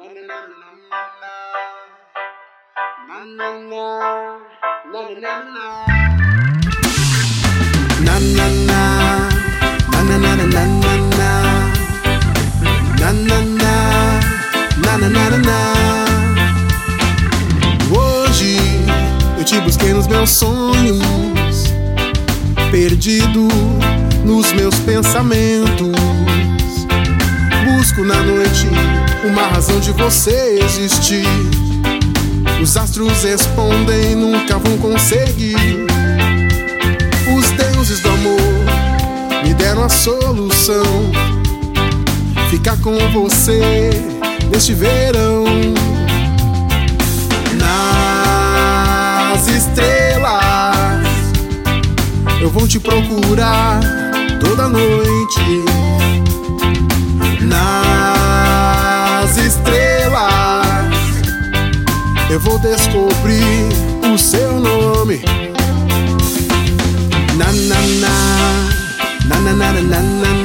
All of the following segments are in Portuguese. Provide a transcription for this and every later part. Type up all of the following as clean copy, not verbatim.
Hoje eu te busquei nos meus sonhos, perdido nos meus pensamentos. Busco na noite uma razão de você existir. Os astros respondem, nunca vão conseguir. Os deuses do amor me deram a solução: ficar com você neste verão. Nas estrelas eu vou te procurar toda noite. Nas estrelas eu vou descobrir o seu nome. Na na na na na na na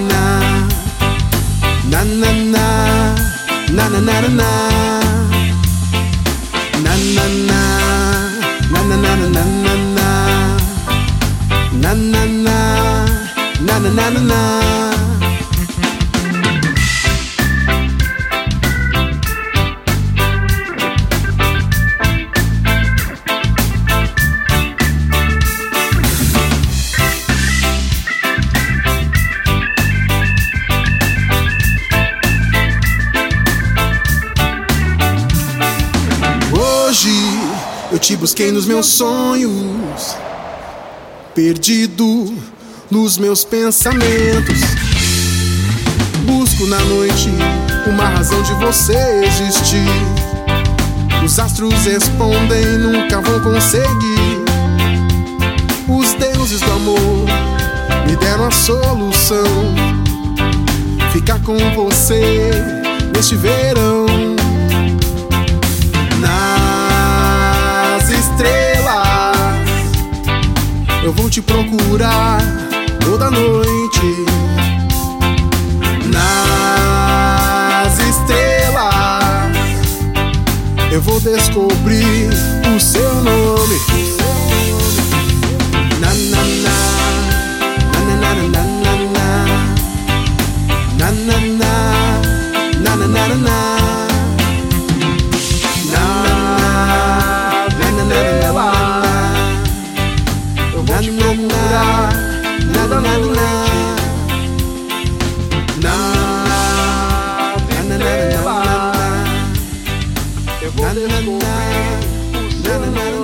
na na na na na na na na na. Hoje eu te busquei nos meus sonhos, perdido nos meus pensamentos. Busco na noite uma razão de você existir. Os astros respondem, nunca vão conseguir. Os deuses do amor me deram a solução: ficar com você neste verão. Nas estrelas eu vou te procurar toda noite. Nas estrelas eu vou descobrir o seu nome. Na na na na na na na na na na na na na. Eu vou te procurar toda noite. Eu vou descobrir o seu nome.